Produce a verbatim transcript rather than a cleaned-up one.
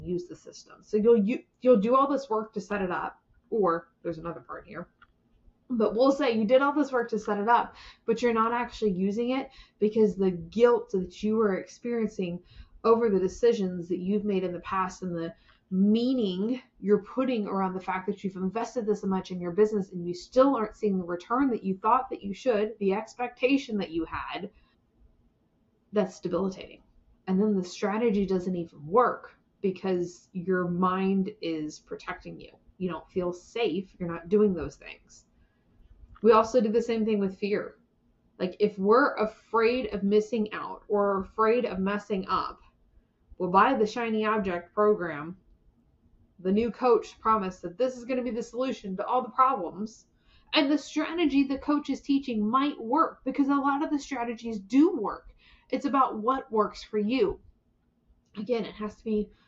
use the system. So you'll you, you'll do all this work to set it up, or there's another part here. But we'll say you did all this work to set it up, but you're not actually using it because the guilt that you are experiencing over the decisions that you've made in the past and the meaning you're putting around the fact that you've invested this much in your business and you still aren't seeing the return that you thought that you should, the expectation that you had, that's debilitating. And then the strategy doesn't even work because your mind is protecting you. You don't feel safe. You're not doing those things. We also do the same thing with fear. Like if we're afraid of missing out or afraid of messing up, we'll buy the shiny object program. The new coach promised that this is going to be the solution to all the problems. And the strategy the coach is teaching might work because a lot of the strategies do work. It's about what works for you. Again, it has to be